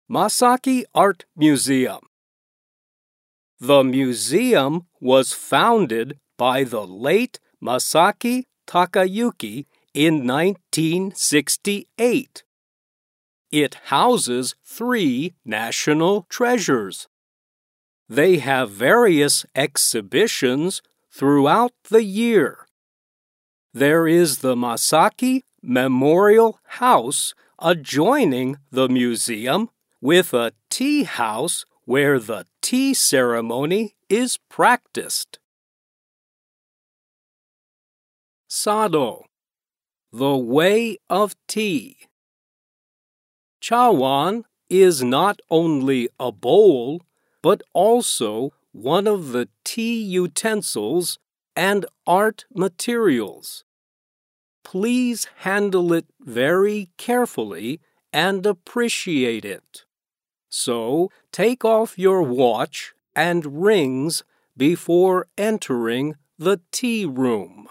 Masaki Art Museum. The museum was founded by the late Masaki Takayuki in 1968. It houses 3 national treasures. They have various exhibitions throughout the year. There is the Masaki Memorial House adjoining the museum with a tea house where the tea ceremony is practiced. Sado, the way of tea. Chawan is not only a bowl, but also one of the tea utensils and art materials. Please handle it very carefully and appreciate it. So, take off your watch and rings before entering the tea room.